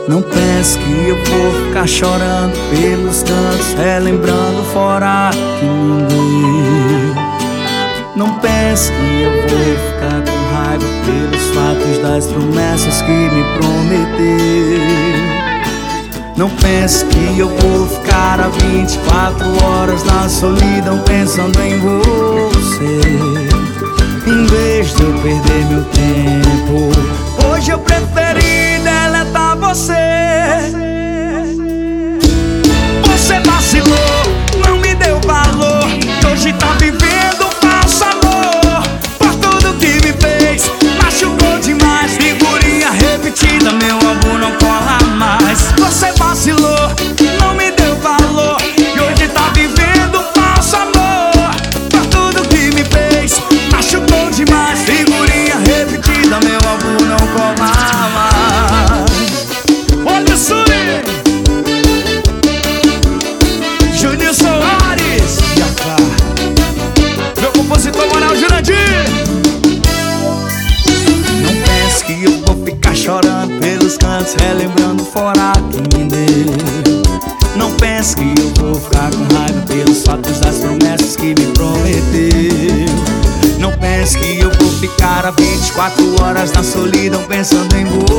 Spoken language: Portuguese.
Não pense que eu vou ficar chorando pelos cantos, relembrando fora que ninguém. Não pense que eu vou ficar com raiva pelos fatos das promessas que me prometeu. Não pense que eu vou ficar há 24 horas na solidão pensando em você, em vez de eu perder meu tempo. Hoje eu preferi deletar você. Você vacilou, não me deu valor, hoje tá vivendo falso amor. Por tudo que me fez, machucou demais. Figurinha repetida, meu amor não cola mais. Você vacilou, não me deu valor, e hoje tá vivendo falso amor. Por tudo que me fez, machucou demais. Figurinha repetida, meu amor não cola mais. Olha o Suri, Júnior Soares, meu compositor Manuel Jurandir. Não pense que eu vou ficar chorando pelos cantos, relembrando fora que me deu. Não pense que eu vou ficar com raiva pelos fatos das promessas que me prometeu. Não pense que eu vou ficar há 24 horas na solidão pensando em você,